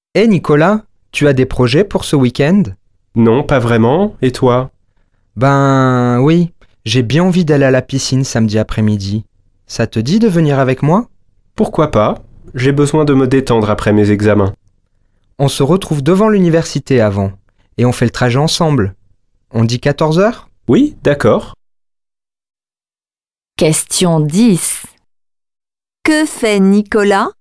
Hé Nicolas, tu as des projets pour ce week-end? Non, pas vraiment. Et toi? Ben oui, j'ai bien envie d'aller à la piscine samedi après-midi. Ça te dit de venir avec moi? Pourquoi pas? J'ai besoin de me détendre après mes examens. On se retrouve devant l'université avant, et on fait le trajet ensemble. On dit 14 heures? Oui, d'accord. Question 10. Que fait Nicolas